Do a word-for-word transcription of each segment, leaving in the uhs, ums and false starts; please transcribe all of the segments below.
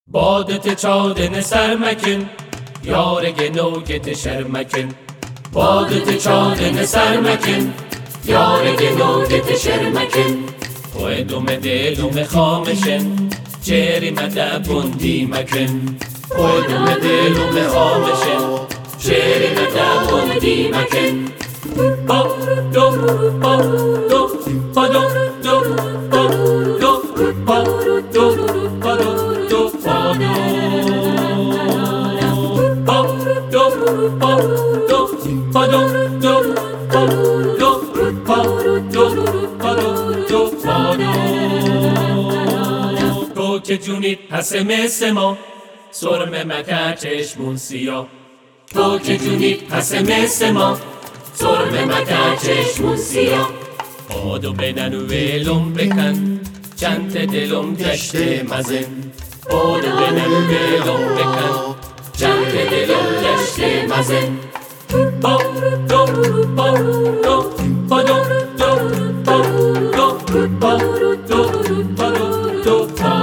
Badet çaldığını sermekin, yâre genogete şermekin. Badet çaldığını sermekin, yâre genogete şermekin. Koydum edelim خامشن چری مدبون دیمکن. Koydum edelim خامشن چری مدبون دیمکن. با دو با دو با دو دو با دو با دو با دو دو با دو با دو با دو با دو دو با دو با دو با دو با دو. تو که جونیت پس مثل ما سرمه مکر چشمون سیاه. تو که جونیت پس مثل ما سرمه مکر چشمون سیاه. آدو بدن و ویلم بکن چند دلم گشته مزن. آدو بدن و ویلم بکن چند دلم گشته مزن. با دو با دو با دو دو با دو با دو با دو با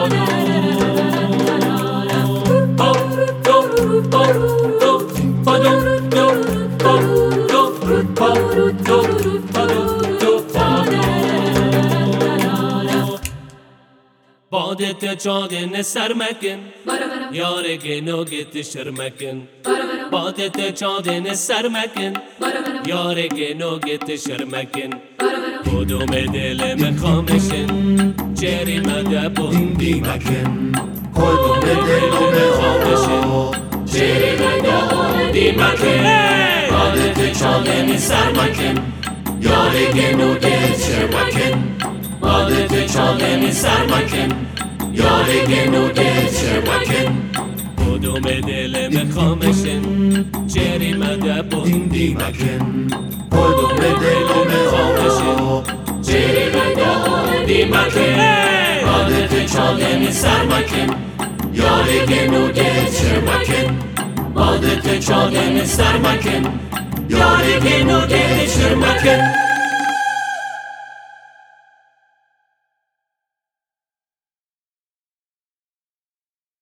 Badet çaldığını sermekin, yâre genogete şermekin. Badet çaldığını sermekin, yâre genogete şermekin. Koydum edelim خامشن چری مدبون دیمکن. Koydum edelim خامشن چری مدبون دیمکن. Badet çaldığını sermekin, yâre genogete şermekin. Badet çaldığını sermekin, yâre genogete şermekin. Koydum edelim خامشن چری مدبون دیمکن. Koydum edelim خامشن چری مدبون دیمکن. Badet çaldığını sermekin, yâre genogete şermekin. Badet çaldığını sermekin, yâre genogete şermekin.